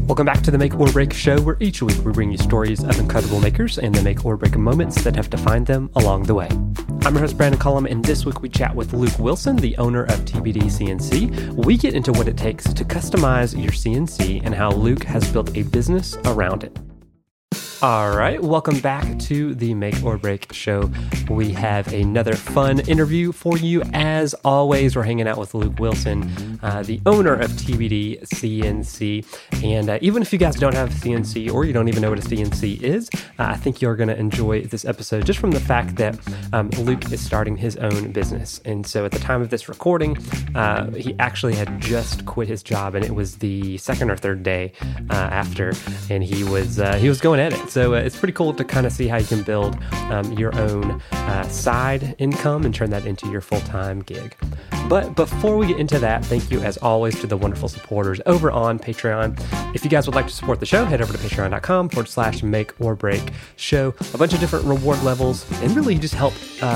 Welcome back to the Make or Break Show, where each week we bring you stories of incredible makers and the make or break moments that have defined them along the way. I'm your host, Brandon Cullum, and this week we chat with Luke Wilson, the owner of TBD CNC. We get into what it takes to customize your CNC and how Luke has built a business around it. All right, welcome back to the Make or Break Show. We have another fun interview for you. As always, we're hanging out with Luke Wilson, the owner of TBD CNC. And even if you guys don't have CNC or you don't even know what a CNC is, I think you're going to enjoy this episode just from the fact that Luke is starting his own business. And so at the time of this recording, he actually had just quit his job, and it was the second or third day after, and he was going at it. So it's pretty cool to kind of see how you can build your own side income and turn that into your full-time gig. But before we get into that, thank you as always to the wonderful supporters over on Patreon. If you guys would like to support the show, head over to patreon.com/make or break show. A bunch of different reward levels, and really you just help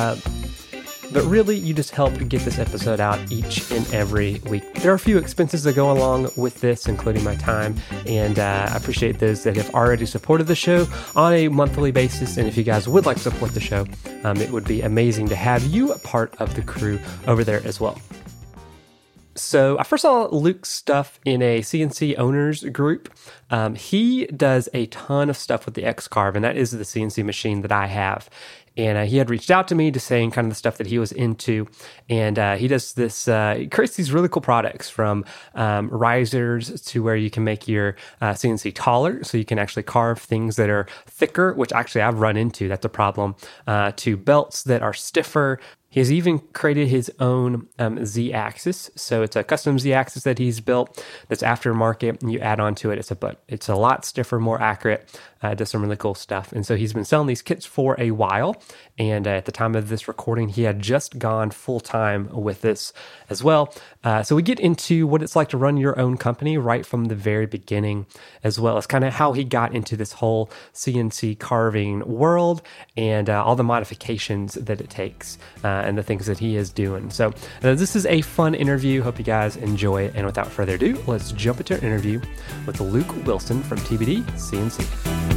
get this episode out each and every week. There are a few expenses that go along with this, including my time, and I appreciate those that have already supported the show on a monthly basis. And if you guys would like to support the show, it would be amazing to have you a part of the crew over there as well. So I first saw Luke's stuff in a CNC owners group. He does a ton of stuff with the X-Carve, and that is the CNC machine that I have. And he had reached out to me to saying kind of the stuff that he was into. And he does this, he creates these really cool products, from risers to where you can make your CNC taller, so you can actually carve things that are thicker, which actually I've run into, that's a problem, to belts that are stiffer. He has even created his own Z-axis. So it's a custom Z-axis that he's built that's aftermarket, and you add on to it. It's a lot stiffer, more accurate. It does some really cool stuff. And so he's been selling these kits for a while. And at the time of this recording, he had just gone full-time with this as well. So we get into what it's like to run your own company right from the very beginning, as well as kind of how he got into this whole CNC carving world and all the modifications that it takes and the things that he is doing. So this is a fun interview. Hope you guys enjoy it. And without further ado, let's jump into an interview with Luke Wilson from TBD CNC.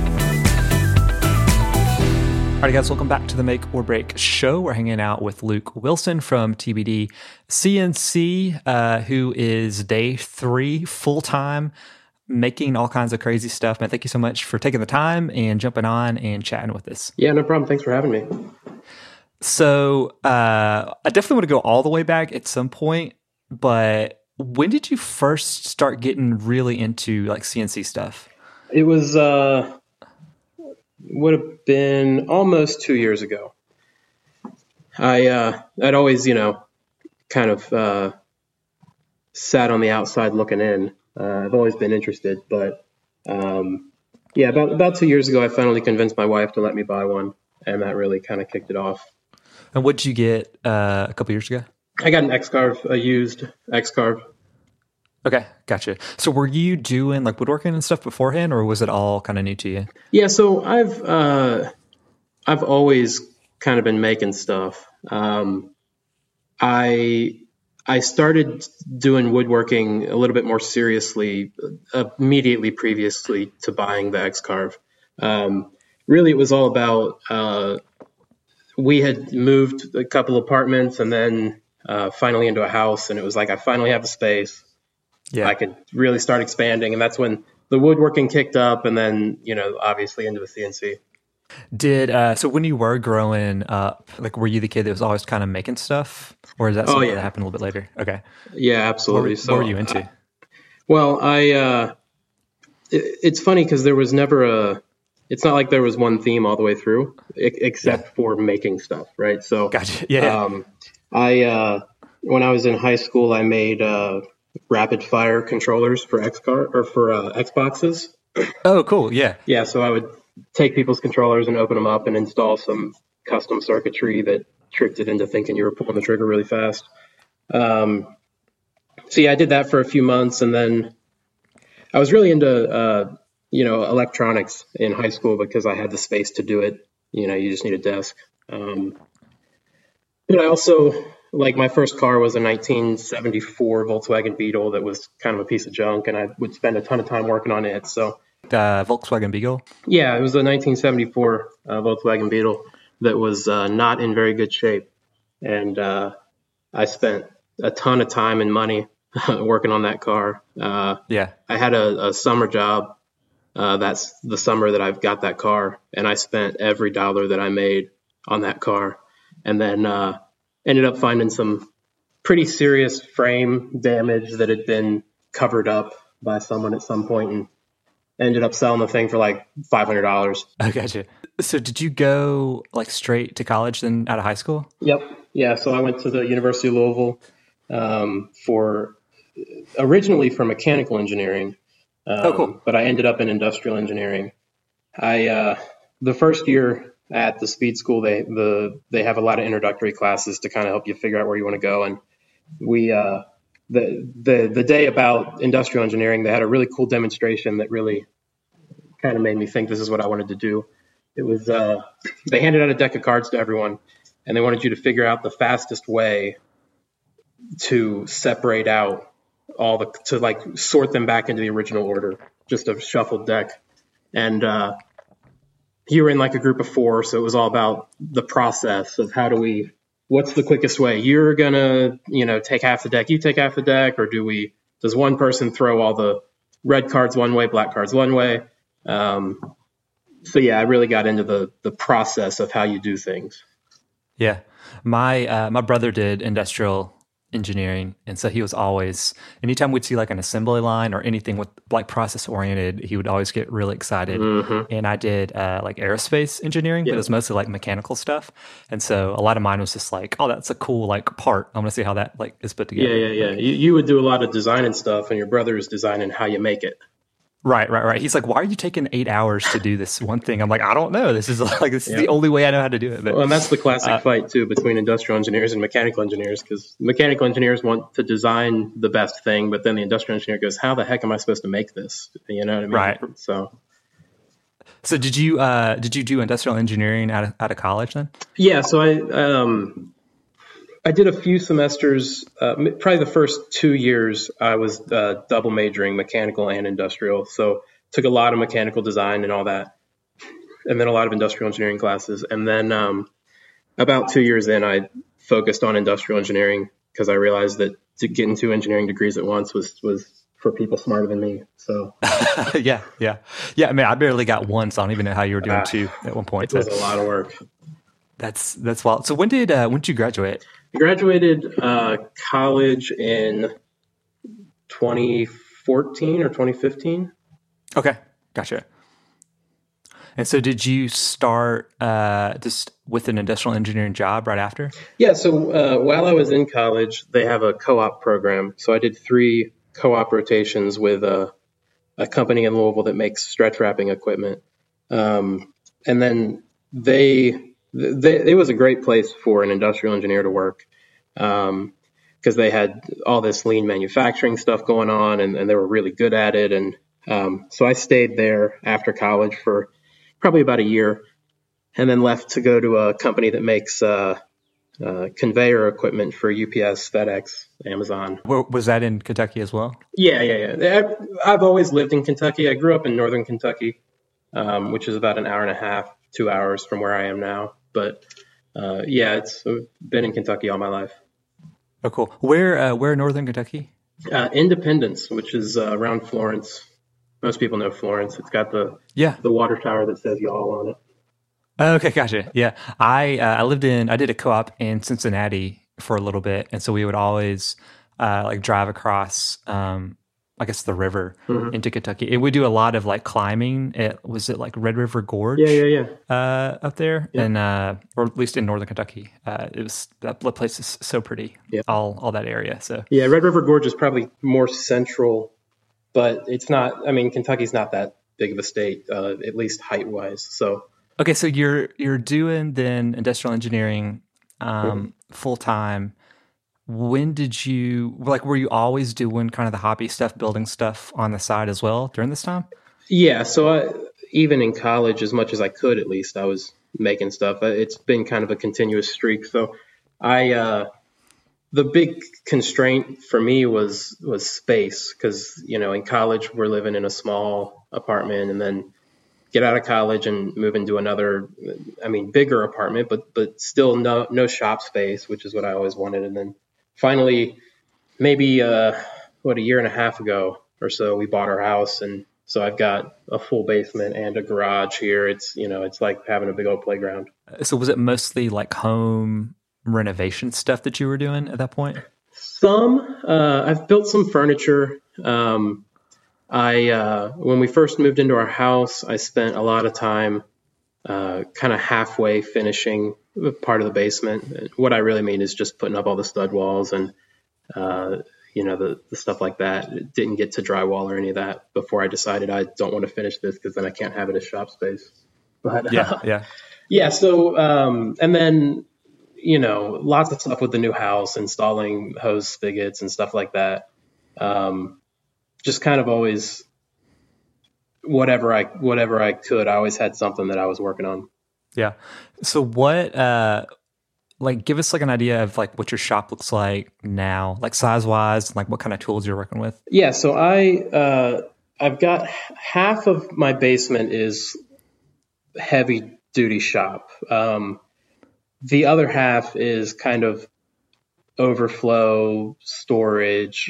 All right, guys, welcome back to the Make or Break Show. We're hanging out with Luke Wilson from TBD CNC, who is day 3 full-time, making all kinds of crazy stuff. Man, thank you so much for taking the time and jumping on and chatting with us. Yeah, no problem. Thanks for having me. So I definitely want to go all the way back at some point, but when did you first start getting really into like CNC stuff? It was would have been almost 2 years ago. I'd always, kind of sat on the outside looking in. I've always been interested, but about 2 years ago, I finally convinced my wife to let me buy one, and that really kind of kicked it off. And what did you get a couple years ago? I got an X-Carve, a used X-Carve. Okay, gotcha. So were you doing like woodworking and stuff beforehand, or was it all kind of new to you? Yeah, so I've always kind of been making stuff. I started doing woodworking a little bit more seriously immediately previously to buying the X-Carve. Really, it was all about we had moved a couple apartments and then finally into a house, and it was like I finally have the space. Yeah, I could really start expanding, and that's when the woodworking kicked up, and then obviously into the CNC. So when you were growing up, like, were you the kid that was always kind of making stuff, or is that something that happened a little bit later? Okay. Yeah, absolutely. What were you into? It's funny because there was never it's not like there was one theme all the way through, except for making stuff, right? So, gotcha. Yeah. When I was in high school, I made rapid fire controllers for Xboxes. Oh, cool. Yeah. Yeah. So I would take people's controllers and open them up and install some custom circuitry that tricked it into thinking you were pulling the trigger really fast. I did that for a few months, and then I was really into, electronics in high school because I had the space to do it. You just need a desk. But I also Like my first car was a 1974 Volkswagen Beetle that was kind of a piece of junk, and I would spend a ton of time working on it. So Volkswagen Beetle? yeah, it was a 1974 Volkswagen Beetle that was not in very good shape. And I spent a ton of time and money working on that car. Yeah. I had a summer job. That's the summer that I've got that car. And I spent every dollar that I made on that car. And then ended up finding some pretty serious frame damage that had been covered up by someone at some point, and ended up selling the thing for like $500. I gotcha. So did you go like straight to college then out of high school? Yep. Yeah. So I went to the University of Louisville originally for mechanical engineering. Cool. But I ended up in industrial engineering. The first year at the speed school, they have a lot of introductory classes to kind of help you figure out where you want to go. And we, the day about industrial engineering, they had a really cool demonstration that really kind of made me think this is what I wanted to do. It was, they handed out a deck of cards to everyone, and they wanted you to figure out the fastest way to separate out to like sort them back into the original order, just a shuffled deck. And you were in like a group of four, so it was all about the process of what's the quickest way? You're gonna, take half the deck, you take half the deck, or does one person throw all the red cards one way, black cards one way? So yeah, I really got into the process of how you do things. Yeah. My brother did industrial engineering, and so he was always, anytime we'd see like an assembly line or anything with like process oriented, he would always get really excited. Mm-hmm. And I did like aerospace engineering, but it was mostly like mechanical stuff, and so a lot of mine was just like, oh, that's a cool like part, I'm gonna see how that like is put together. Yeah. You would do a lot of design and stuff, and your brother is designing how you make it. Right. He's like, why are you taking 8 hours to do this one thing? I'm like, I don't know. This is the only way I know how to do it. But, and that's the classic fight too between industrial engineers and mechanical engineers, because mechanical engineers want to design the best thing, but then the industrial engineer goes, how the heck am I supposed to make this? You know what I mean? Right. So did you do industrial engineering out of college then? Yeah. So I did a few semesters, probably the first 2 years I was double majoring mechanical and industrial. So took a lot of mechanical design and all that, and then a lot of industrial engineering classes. And then about 2 years in, I focused on industrial engineering because I realized that getting 2 engineering degrees at once was for people smarter than me. So yeah. I mean, I barely got one, so I don't even know how you were doing 2 at one point. It was a lot of work. That's wild. So when did you graduate? I graduated college in 2014 or 2015. Okay, gotcha. And so did you start just with an industrial engineering job right after? Yeah, so while I was in college, they have a co-op program. So I did 3 co-op rotations with a company in Louisville that makes stretch wrapping equipment. And then it was a great place for an industrial engineer to work, because they had all this lean manufacturing stuff going on, and they were really good at it. And so I stayed there after college for probably about a year, and then left to go to a company that makes conveyor equipment for UPS, FedEx, Amazon. Was that in Kentucky as well? Yeah. I've always lived in Kentucky. I grew up in northern Kentucky, which is about an hour and a half, 2 hours from where I am now. But it's been in Kentucky all my life. Oh, cool. Where in northern Kentucky? Independence, which is around Florence. Most people know Florence. It's got the water tower that says y'all on it. Okay, gotcha. Yeah, I did a co-op in Cincinnati for a little bit, and so we would always like drive across I guess the river into Kentucky. And we do a lot of like climbing. Was it like Red River Gorge? Yeah. Up there, and or at least in northern Kentucky. It was, that place is so pretty. Yeah. All that area. So yeah, Red River Gorge is probably more central, but it's not. I mean, Kentucky's not that big of a state, at least height wise. So okay, so you're doing then industrial engineering full time. When did you, were you always doing kind of the hobby stuff, building stuff on the side as well during this time? Yeah. So even in college, as much as I could, at least I was making stuff. It's been kind of a continuous streak. So I the big constraint for me was space, because in college we're living in a small apartment, and then get out of college and move into another, bigger apartment, but still no shop space, which is what I always wanted. And then finally, maybe a year and a half ago or so, we bought our house, and so I've got a full basement and a garage here. It's it's like having a big old playground. So was it mostly like home renovation stuff that you were doing at that point? I've built some furniture. When we first moved into our house, I spent a lot of time kind of halfway finishing part of the basement. What I really mean is just putting up all the stud walls and the stuff like that. Didn't get to drywall or any of that before I decided I don't want to finish this, because then I can't have it as shop space. But yeah. So and then lots of stuff with the new house, installing hose spigots and stuff like that. Just kind of always whatever I could. I always had something that I was working on. Yeah. So what give us like an idea of like what your shop looks like now, like size wise, like what kind of tools you're working with? Yeah. So I've got half of my basement is heavy duty shop. The other half is kind of overflow storage,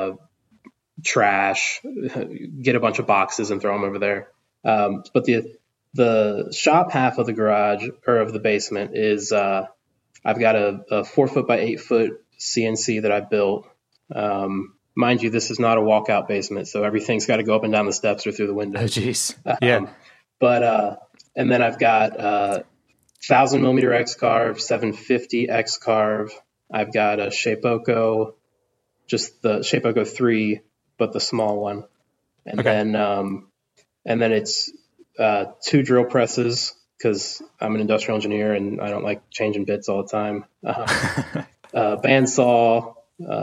trash, get a bunch of boxes and throw them over there. But the shop half of the garage, or of the basement, is I've got a 4 foot by 8 foot CNC that I built. Mind you, this is not a walkout basement, so everything's got to go up and down the steps or through the windows. Oh, geez. Yeah. And then I've got 1,000 millimeter X-Carve, 750 X-Carve. I've got a Shapeoko, just the Shapeoko 3, but the small one. And then it's 2 drill presses, because I'm an industrial engineer and I don't like changing bits all the time. Bandsaw,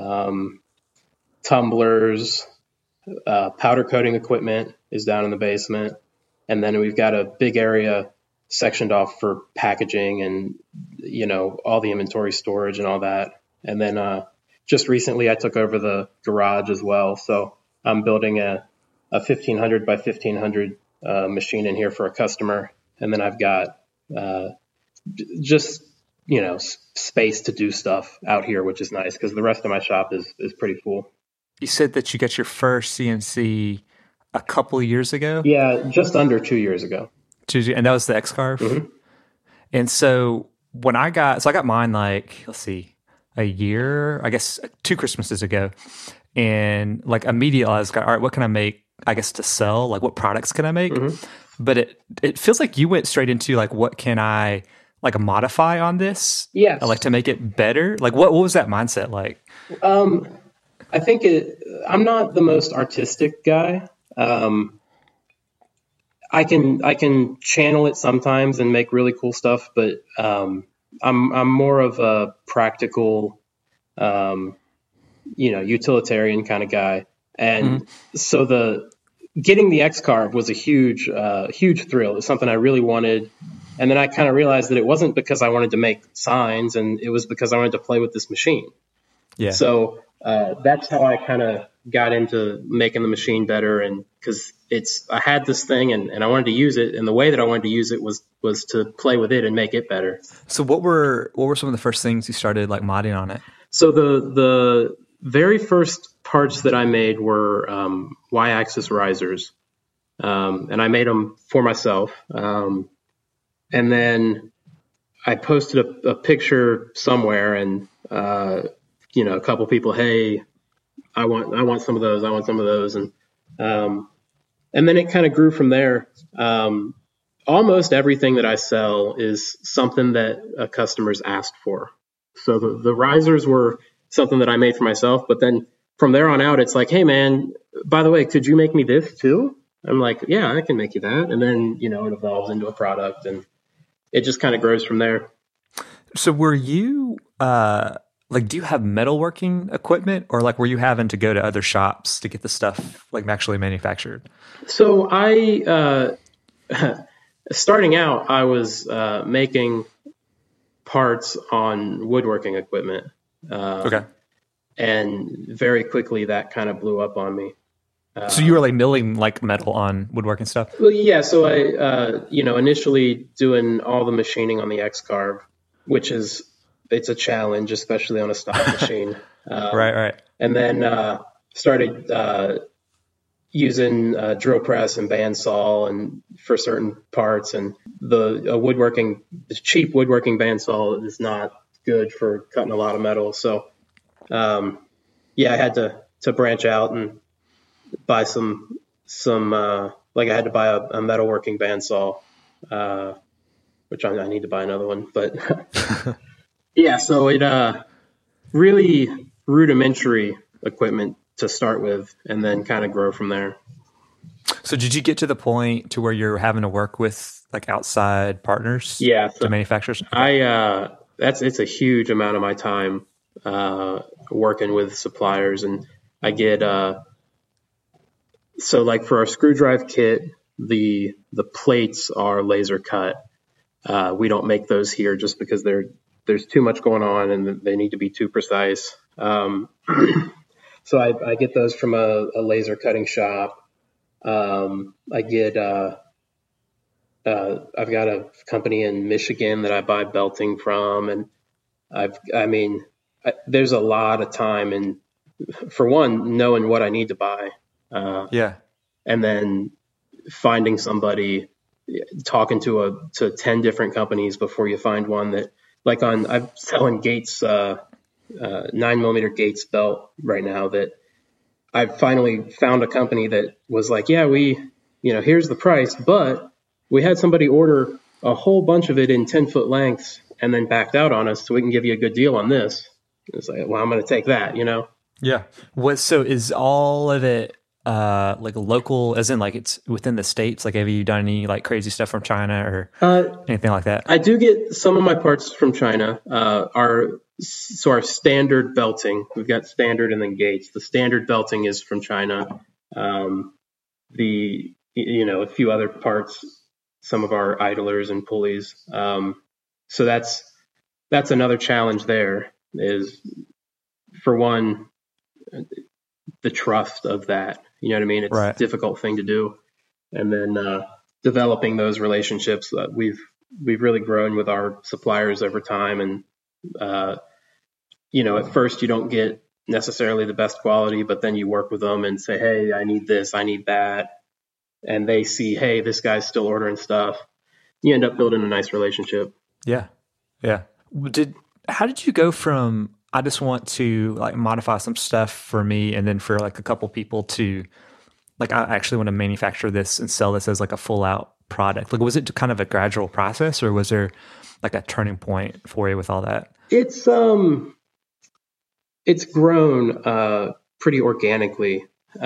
tumblers, powder coating equipment is down in the basement. And then we've got a big area sectioned off for packaging and, all the inventory storage and all that. And then just recently I took over the garage as well. So I'm building a 1,500 by 1,500 machine in here for a customer. And then I've got just, space to do stuff out here, which is nice, because the rest of my shop is pretty full. You said that you got your first CNC a couple of years ago? Yeah, just under 2 years ago. And that was the X-Carve? Mm-hmm. And so when I got mine, like, let's see, a year, I guess 2 Christmases ago. And like immediately I was like, all right, what can I make, I guess, to sell? Like, what products can I make? Mm-hmm. But it feels like you went straight into like, what can I like modify on this? Yes. Like to make it better? Like what was that mindset like? I think I'm not the most artistic guy. I can channel it sometimes and make really cool stuff, but I'm more of a practical, utilitarian kind of guy. And so getting the X-Carve was a huge thrill. It was something I really wanted. And then I kind of realized that it wasn't because I wanted to make signs, and it was because I wanted to play with this machine. Yeah. So that's how I kind of got into making the machine better. And because I had this thing and I wanted to use it. And the way that I wanted to use it was to play with it and make it better. So what were some of the first things you started like modding on it? So the very first parts that I made were Y-axis risers. And I made them for myself. And then I posted a picture somewhere, and a couple people, hey, I want some of those. I want some of those. And then it kind of grew from there. Almost everything that I sell is something that customers asked for. So the risers were something that I made for myself, but then from there on out, it's like, hey man, by the way, could you make me this too? I'm like, yeah, I can make you that. And then, it evolves into a product, and it just kind of grows from there. So were you, do you have metalworking equipment, or like were you having to go to other shops to get the stuff like actually manufactured? So starting out, I was making parts on woodworking equipment. Okay. And very quickly that kind of blew up on me. So you were like milling like metal on woodworking stuff? Well, yeah. So I, initially doing all the machining on the X-Carve, which it's a challenge, especially on a stock machine. Right. And then started using drill press and bandsaw and for certain parts. And the cheap woodworking bandsaw is not good for cutting a lot of metal. So I had to branch out and buy some like I had to buy a metalworking bandsaw, which I need to buy another one. But yeah, so it really rudimentary equipment to start with, and then kind of grow from there. So did you get to the point to where you're having to work with like outside partners? Yeah, so to manufacturers? Okay. it's a huge amount of my time working with suppliers, and I get so like for our screw drive kit, the plates are laser cut. We don't make those here just because there's too much going on and they need to be too precise. So I get those from a laser cutting shop. I get I've got a company in Michigan that I buy belting from, and there's a lot of time in, for one, knowing what I need to buy. And then finding somebody, talking to 10 different companies before you find one that, like I'm selling Gates, 9mm Gates belt right now, that I finally found a company that was like, yeah, here's the price, but we had somebody order a whole bunch of it in 10-foot lengths and then backed out on us, so we can give you a good deal on this. It's like, well, I'm going to take that, Yeah. So is all of it like local, as in like it's within the States? Like have you done any like crazy stuff from China or anything like that? I do get some of my parts from China. Our standard belting, we've got standard and then Gates. The standard belting is from China. A few other parts, some of our idlers and pulleys. So that's another challenge there, is for one, the trust of that. You know what I mean? It's right. a difficult thing to do. And then developing those relationships. We've really grown with our suppliers over time. And, at first you don't get necessarily the best quality, but then you work with them and say, hey, I need this, I need that. And they see, hey, this guy's still ordering stuff. You end up building a nice relationship. Yeah. How did you go from, I just want to like modify some stuff for me and then for like a couple people, to like, I actually want to manufacture this and sell this as like a full out product? Like, was it kind of a gradual process, or was there like a turning point for you with all that? It's grown pretty organically.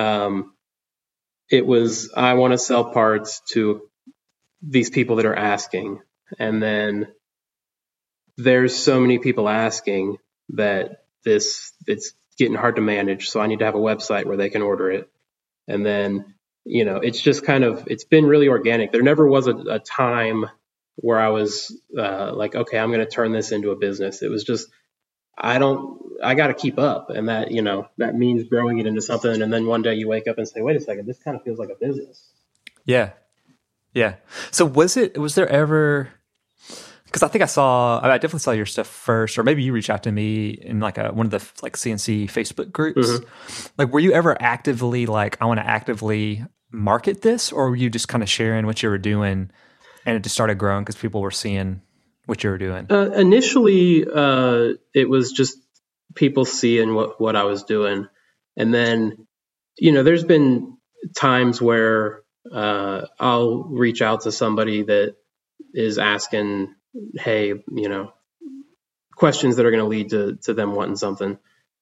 It was, I want to sell parts to these people that are asking. And then there's so many people asking that it's getting hard to manage. So I need to have a website where they can order it. And then, it's just it's been really organic. There never was a time where I was like, okay, I'm going to turn this into a business. It was just, I got to keep up. And that, that means growing it into something. And then one day you wake up and say, wait a second, this kind of feels like a business. Yeah. So was there ever, because I think I definitely saw your stuff first, or maybe you reached out to me in like one of the like CNC Facebook groups. Mm-hmm. Like, were you ever actively like, I want to actively market this, or were you just kind of sharing what you were doing and it just started growing because people were seeing what you were doing? Initially, it was just people seeing what I was doing. And then, there's been times where I'll reach out to somebody that is asking, hey, questions that are going to lead to them wanting something.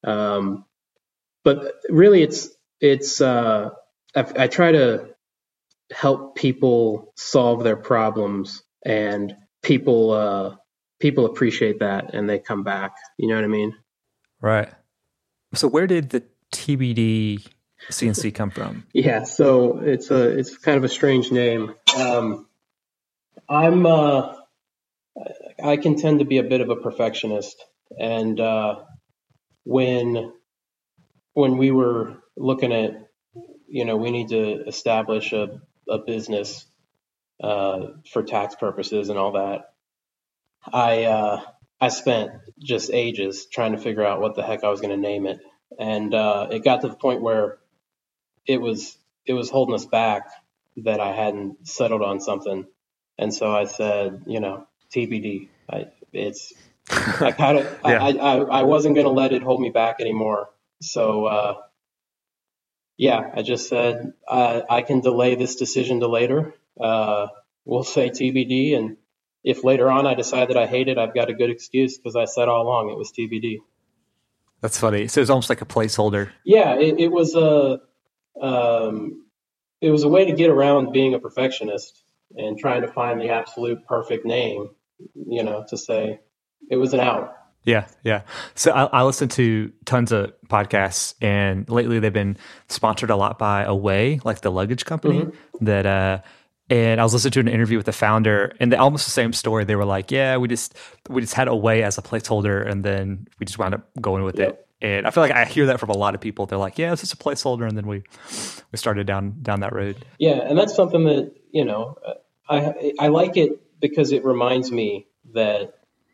But really it's I try to help people solve their problems, and people appreciate that and they come back. You know what I mean? Right. So where did the TBD CNC come from? Yeah. So it's kind of a strange name. I can tend to be a bit of a perfectionist, and when we were looking at, we need to establish a business for tax purposes and all that, I spent just ages trying to figure out what the heck I was going to name it. And it got to the point where it was holding us back that I hadn't settled on something. And so I said, TBD. I wasn't going to let it hold me back anymore. So, I just said, I can delay this decision to later. We'll say TBD. And if later on I decide that I hate it, I've got a good excuse because I said all along it was TBD. That's funny. So it's almost like a placeholder. Yeah, it was a way to get around being a perfectionist and trying to find the absolute perfect name, to say it was an out. Yeah. So I listen to tons of podcasts, and lately they've been sponsored a lot by Away, like the luggage company. Mm-hmm. And I was listening to an interview with the founder, and almost the same story. They were like, "Yeah, we just had Away as a placeholder, and then we just wound up going with it." And I feel like I hear that from a lot of people. They're like, "Yeah, it's just a placeholder," and then we started down that road. Yeah, and that's something that I like it because it reminds me that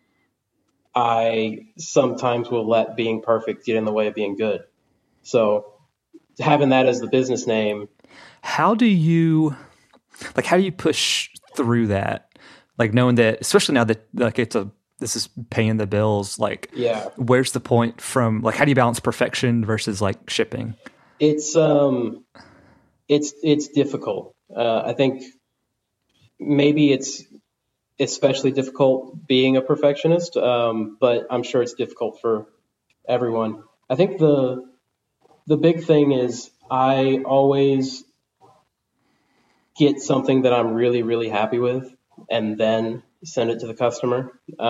I sometimes will let being perfect get in the way of being good. So having that as the business name. How do you push through that? Like knowing that, especially now that like this is paying the bills, like where's the point from, like, how do you balance perfection versus like shipping? It's difficult. I think maybe it's especially difficult being a perfectionist, but I'm sure it's difficult for everyone. I think the big thing is I always get something that I'm really, really happy with and then send it to the customer.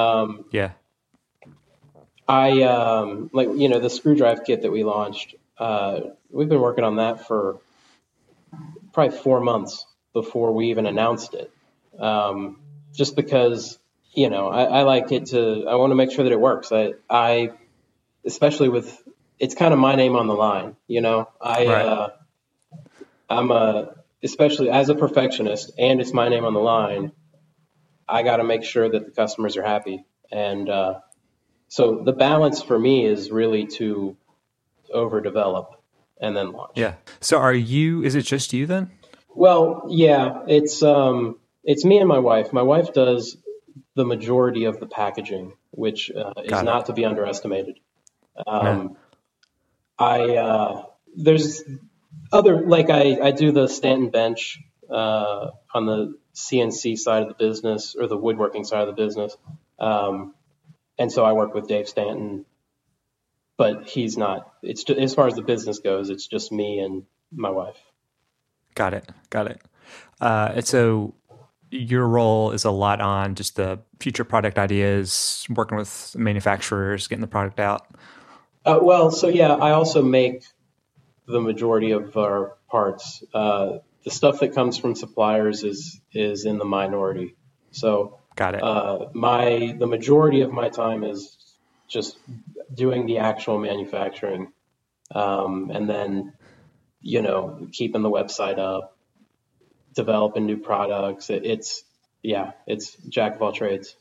The screw drive kit that we launched, we've been working on that for probably 4 months before we even announced it. Just because, I like it I want to make sure that it works. I especially with, it's kind of my name on the line, especially as a perfectionist and it's my name on the line, I got to make sure that the customers are happy. And so the balance for me is really to overdevelop and then launch. Yeah. So is it just you then? Well, yeah, it's me and my wife. My wife does the majority of the packaging, which is not to be underestimated. There's other, like I do the Stanton bench on the CNC side of the business, or the woodworking side of the business. And so I work with Dave Stanton, but he's not, it's just, as far as the business goes, it's just me and my wife. Got it. And so your role is a lot on just the future product ideas, working with manufacturers, getting the product out. I also make the majority of our parts. The stuff that comes from suppliers is in the minority. So got it. The majority of my time is just doing the actual manufacturing, and then keeping the website up, developing new products. It's jack of all trades.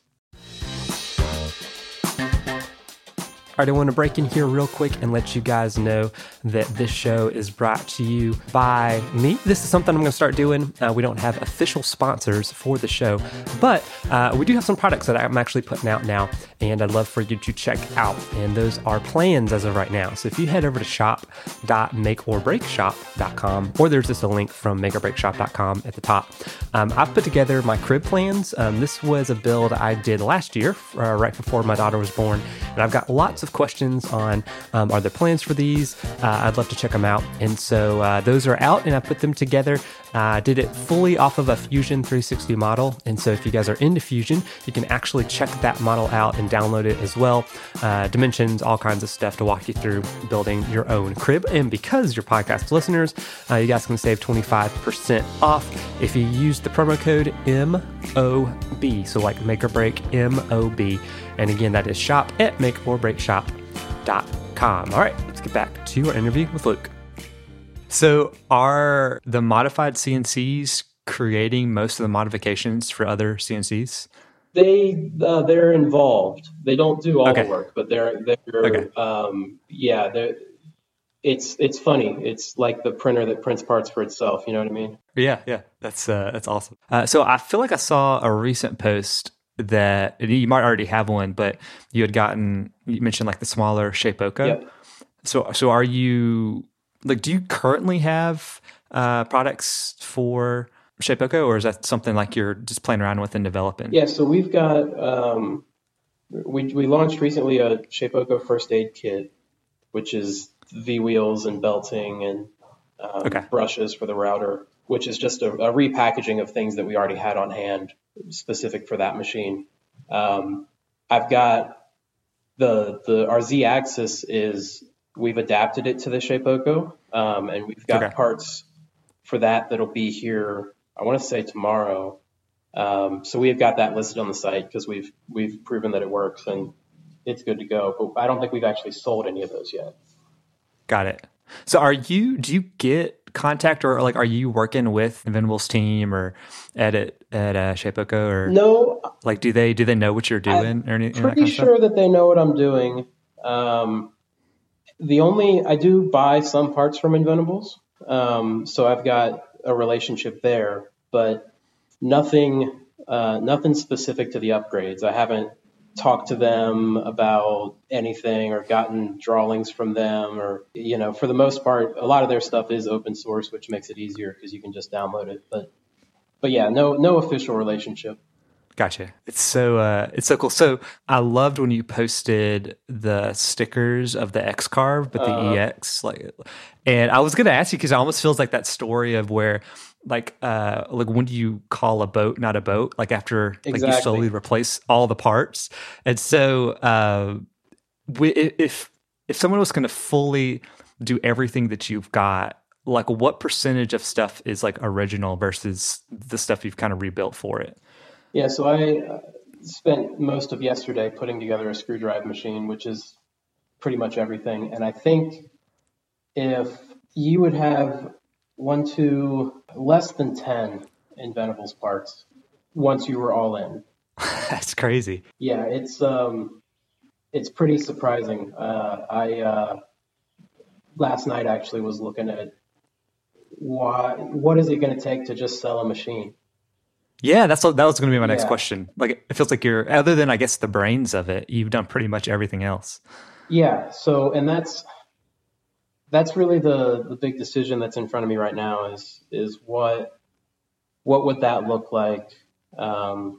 All right, I want to break in here real quick and let you guys know that this show is brought to you by me. This is something I'm going to start doing. We don't have official sponsors for the show, but we do have some products that I'm actually putting out now, and I'd love for you to check out. And those are plans as of right now. So if you head over to shop.makeorbreakshop.com, or there's just a link from makeorbreakshop.com at the top, I've put together my crib plans. This was a build I did last year, right before my daughter was born, and I've got lots of questions on are there plans for these? I'd love to check them out. And so those are out, and I put them together. Did it fully off of a Fusion 360 model. And so if you guys are into Fusion, you can actually check that model out and download it as well. Dimensions, all kinds of stuff to walk you through building your own crib. And because you're podcast listeners, you guys can save 25% off if you use the promo code MOB. So like Make or Break, MOB. And again, that is shop at makeorbreakshop.com. All right, let's get back to our interview with Luke. So are the modified CNCs creating most of the modifications for other CNCs? They're involved. They don't do all Okay. the work, but they're Okay. it's funny. It's like the printer that prints parts for itself. You know what I mean? Yeah. That's awesome. So I feel like I saw a recent post that you might already have one, but you mentioned like the smaller Shapeoko. Yep. So are you like, do you currently have products for Shapeoko, or is that something like you're just playing around with and developing? Yeah. So we've got we launched recently a Shapeoko first aid kit, which is V wheels and belting and brushes for the router, which is just a repackaging of things that we already had on hand specific for that machine. I've got our Z axis we've adapted it to the Shapeoko, and we've got parts for that'll be here, I want to say tomorrow. So we have got that listed on the site because we've proven that it works and it's good to go. But I don't think we've actually sold any of those yet. Got it. So do you get contact, or like, are you working with Inventable's team or at Shapeoko, or no? Like, do they know what you're doing or anything? Pretty sure that they know what I'm doing. I do buy some parts from Inventables, so I've got a relationship there, but nothing specific to the upgrades. I haven't talked to them about anything or gotten drawings from them, or, for the most part, a lot of their stuff is open source, which makes it easier because you can just download it. But yeah, no official relationship. Gotcha. It's so cool. So I loved when you posted the stickers of the XCarve, but the EX, and I was going to ask you, because it almost feels like that story of where, like when do you call a boat not a boat? Like after you slowly replace all the parts. And so if someone was going to fully do everything that you've got, like what percentage of stuff is like original versus the stuff you've kind of rebuilt for it? Yeah, so I spent most of yesterday putting together a screw drive machine, which is pretty much everything. And I think if you would have less than 10 Inventables parts once you were all in. That's crazy. Yeah, it's pretty surprising. I last night actually was looking at what is it going to take to just sell a machine? Yeah, that was going to be my next question. Like, it feels like other than, I guess, the brains of it, you've done pretty much everything else. Yeah. So, and that's really the big decision that's in front of me right now is what would that look like, and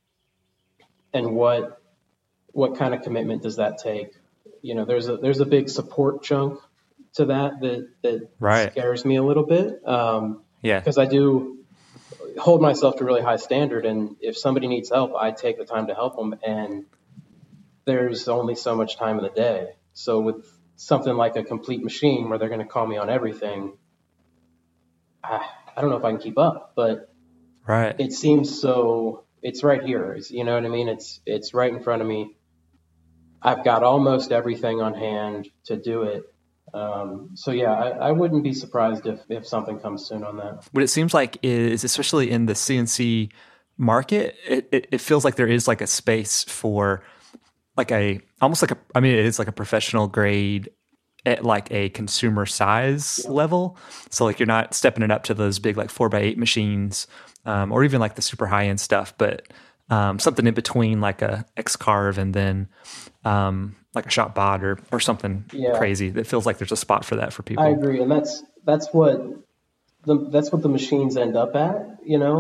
what kind of commitment does that take? There's a big support chunk to that scares me a little bit. Because I do hold myself to a really high standard, and if somebody needs help, I take the time to help them, and there's only so much time in the day. So with something like a complete machine where they're going to call me on everything, I don't know if I can keep up, but it seems so. It's right here. You know what I mean? It's right in front of me. I've got almost everything on hand to do it. So yeah, I wouldn't be surprised if something comes soon on that. What it seems like is, especially in the CNC market, it feels like there is like a space for like it is like a professional grade at like a consumer size level. So like you're not stepping it up to those big like 4x8 machines, or even like the super high end stuff, but something in between like a XCarve and then like a ShopBot or something crazy that feels like there's a spot for that for people. I agree, and that's what the machines end up at,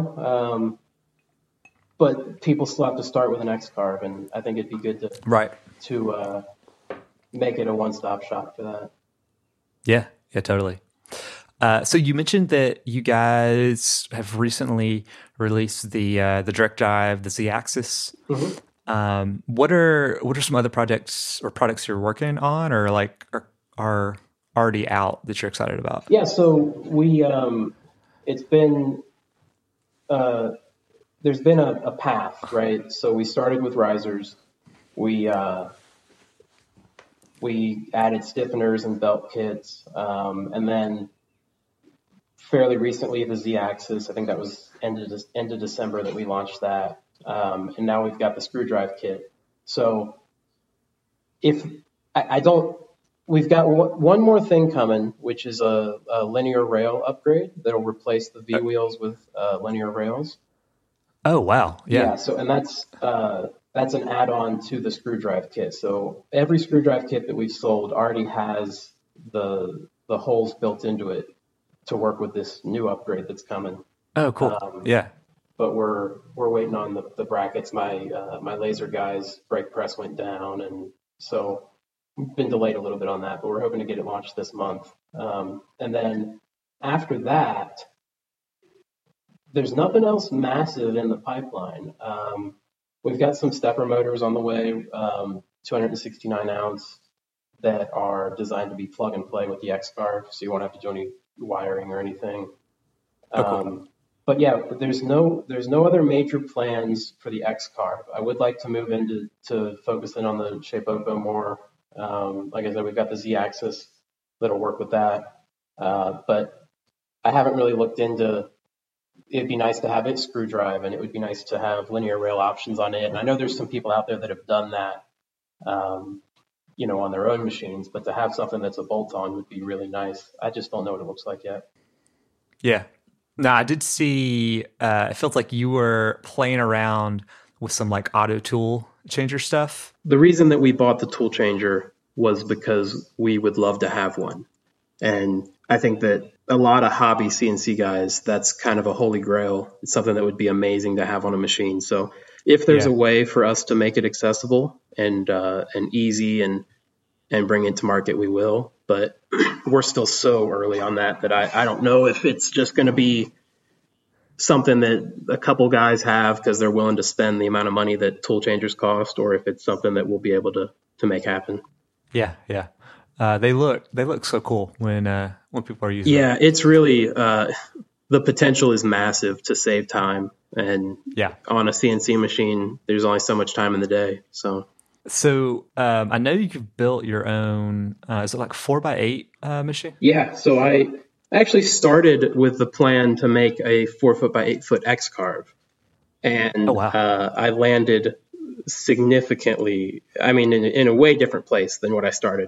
but people still have to start with an XCarve, and I think it'd be good to make it a one-stop shop for that. Yeah, totally. So you mentioned that you guys have recently released the Direct Drive, the Z Axis. Mm-hmm. What are some other projects or products you're working on, or like are already out that you're excited about? Yeah, so we it's been there's been a path, right? So we started with risers. We We added stiffeners and belt kits, and then fairly recently the Z-axis. I think that was end of December that we launched that, and now we've got the screw drive kit. So if I don't, we've got one more thing coming, which is a linear rail upgrade that'll replace the V wheels with linear rails. Oh wow, yeah. So and that's an add-on to the screw drive kit. So every screw drive kit that we've sold already has the holes built into it to work with this new upgrade that's coming. Oh, cool. Yeah. But we're waiting on the brackets. My laser guy's brake press went down, and so we've been delayed a little bit on that. But we're hoping to get it launched this month. And then after that, there's nothing else massive in the pipeline. We've got some stepper motors on the way, 269 ounce, that are designed to be plug and play with the X-Carve, so you won't have to do any wiring or anything. Cool. But yeah, there's no other major plans for the X-Carve. I would like to move into focusing on the Shapeoko more. Like I said, we've got the Z-axis that'll work with that. But I haven't really looked into. It'd be nice to have it screw drive, and it would be nice to have linear rail options on it. And I know there's some people out there that have done that, on their own machines, but to have something that's a bolt-on would be really nice. I just don't know what it looks like yet. Yeah. No, I did see, it felt like you were playing around with some like auto tool changer stuff. The reason that we bought the tool changer was because we would love to have one. And I think that a lot of hobby CNC guys, that's kind of a holy grail. It's something that would be amazing to have on a machine. So if there's a way for us to make it accessible and easy and bring it to market, we will. But we're still so early on that I don't know if it's just going to be something that a couple guys have because they're willing to spend the amount of money that tool changers cost, or if it's something that we'll be able to make happen. Yeah. They look so cool when people are using them. Yeah, it's really the potential is massive to save time, and on a CNC machine, there's only so much time in the day. So I know you've built your own. Is it like 4x8 machine? Yeah. So I actually started with the plan to make a 4 foot by 8 foot X-Carve, and I landed significantly. I mean, in a way different place than what I started.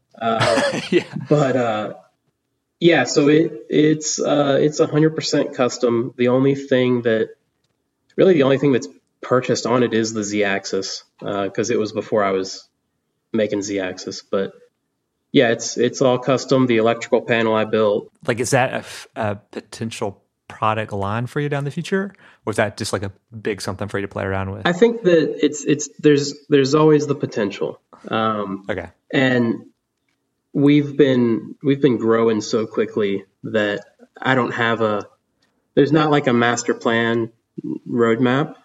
But so it's 100% custom. The only thing that's purchased on it is the Z-axis, because it was before I was making Z-axis. But yeah, it's all custom. The electrical panel I built. Like, is that a potential product line for you down the future, or is that just like a big something for you to play around with? I think that there's always the potential. Okay. And we've been growing so quickly that I don't have there's not like a master plan roadmap.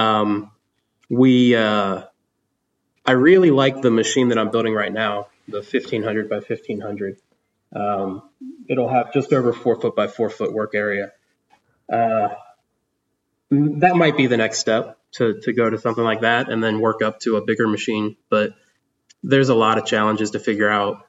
I really like the machine that I'm building right now, the 1500 by 1500. It'll have just over 4 foot by 4 foot work area. That might be the next step to go to something like that and then work up to a bigger machine. But there's a lot of challenges to figure out.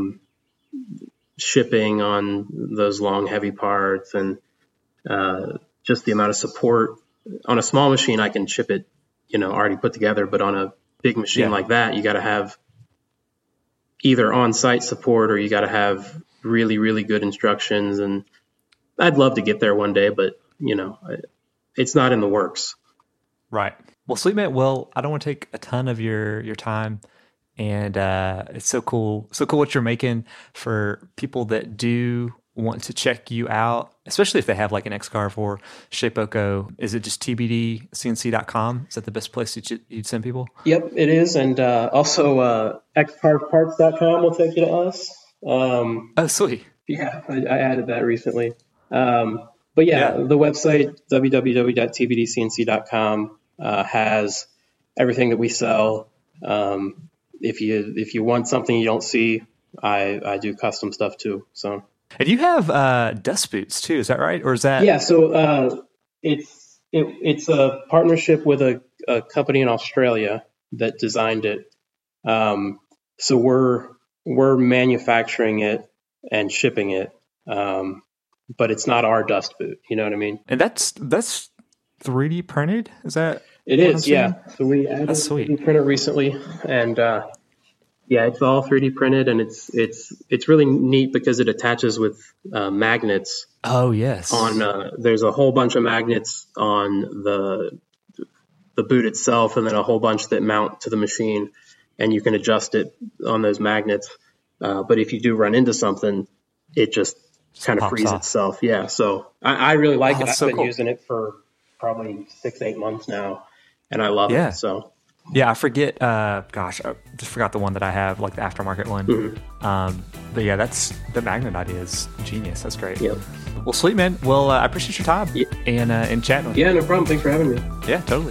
Shipping on those long, heavy parts, and just the amount of support. On a small machine, I can ship it, already put together. But on a big machine like that, you got to have either on-site support, or you got to have really, really good instructions. And I'd love to get there one day, but it's not in the works. Right. Well, sweet man. Well, I don't want to take a ton of your time. And it's so cool what you're making for people that do want to check you out, especially if they have like an X-Carve or Shapeoko. Is it just tbdcnc.com? Is that the best place you'd send people? Yep, it is. And also xcarveparts.com will take you to us. Oh, sweet. Yeah, I added that recently. But the website, www.tbdcnc.com, has everything that we sell. If you want something you don't see, I do custom stuff too. So. And you have dust boots too, is that right? Or is that? Yeah. So it's a partnership with a company in Australia that designed it. So we're manufacturing it and shipping it, but it's not our dust boot. You know what I mean? And that's 3D printed. Is that? It is, yeah. So we added That's sweet. 3D printer recently, and yeah, it's all 3D printed, and it's really neat because it attaches with magnets. Oh yes. There's a whole bunch of magnets on the boot itself, and then a whole bunch that mount to the machine, and you can adjust it on those magnets. But if you do run into something, it just kind of frees off. itself. Yeah. So I really like it. I've so been cool. using it for probably 6-8 months now, and I love it. So yeah, I forget. I just forgot the one that I have, like the aftermarket one. But yeah, the magnet idea is genius. That's great. Yep. Well, sweet, man. Well, I appreciate your time and chatting with me. Yeah, no problem. Thanks for having me. Yeah, totally.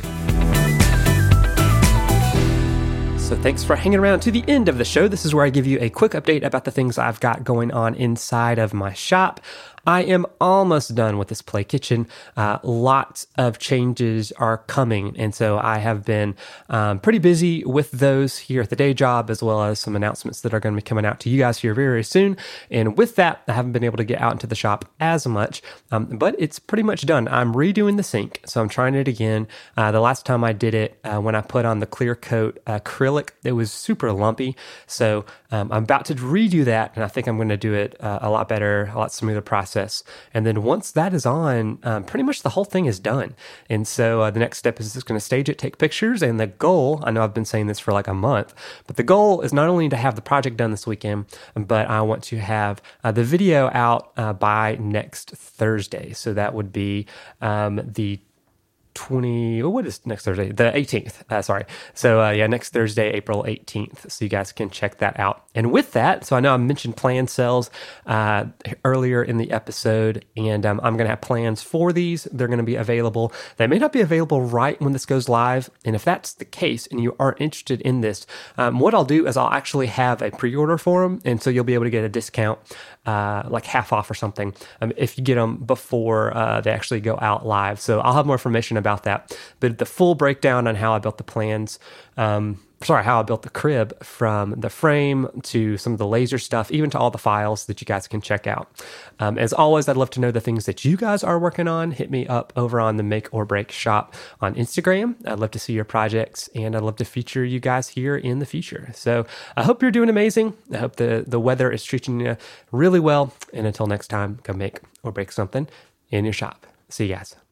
So thanks for hanging around to the end of the show. This is where I give you a quick update about the things I've got going on inside of my shop. I am almost done with this play kitchen. Lots of changes are coming, and so I have been pretty busy with those here at the day job, as well as some announcements that are going to be coming out to you guys here very, very soon. And with that, I haven't been able to get out into the shop as much, but it's pretty much done. I'm redoing the sink, so I'm trying it again. The last time I did it, when I put on the clear coat acrylic, it was super lumpy. So I'm about to redo that, and I think I'm going to do it a lot better, a lot smoother process. And then once that is on, pretty much the whole thing is done. And so the next step is just going to stage it, take pictures. And the goal, I know I've been saying this for like a month, but the goal is not only to have the project done this weekend, but I want to have the video out by next Thursday. So that would be the what is next Thursday? The 18th, sorry. So next Thursday, April 18th. So you guys can check that out. And with that, so I know I mentioned plan sales earlier in the episode, and I'm going to have plans for these. They're going to be available. They may not be available right when this goes live. And if that's the case and you aren't interested in this, what I'll do is I'll actually have a pre-order for them. And so you'll be able to get a discount, like half off or something, if you get them before they actually go out live. So I'll have more information about that, but the full breakdown on how I built the plans, how I built the crib, from the frame to some of the laser stuff, even to all the files that you guys can check out. As always, I'd love to know the things that you guys are working on. Hit me up over on the Make or Break Shop on Instagram. I'd love to see your projects, and I'd love to feature you guys here in the future. So I hope you're doing amazing. I hope the weather is treating you really well. And until next time, go make or break something in your shop. See you guys.